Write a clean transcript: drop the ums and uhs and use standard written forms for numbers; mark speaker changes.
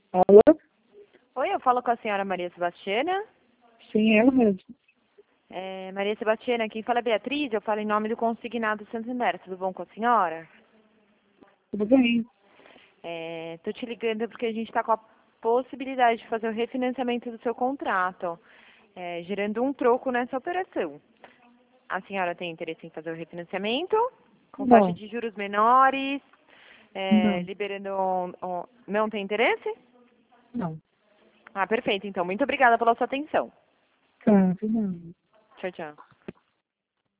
Speaker 1: Alô?
Speaker 2: Oi, eu falo com a senhora Maria Sebastiana.
Speaker 1: Sim, ela mesmo.
Speaker 2: Maria Sebastiana, quem fala é Beatriz, eu falo em nome do Consignado Santander. Tudo bom com a senhora?
Speaker 1: Tudo bem.
Speaker 2: Tô te ligando porque a gente está com a possibilidade de fazer o refinanciamento do seu contrato, gerando um troco nessa operação. A senhora tem interesse em fazer o refinanciamento com taxa
Speaker 1: Não,
Speaker 2: de juros menores,
Speaker 1: não,
Speaker 2: liberando... Não tem interesse?
Speaker 1: não.
Speaker 2: Ah, perfeito. Então, muito obrigada pela sua atenção.
Speaker 1: Tá, não.
Speaker 2: Tchau, tchau.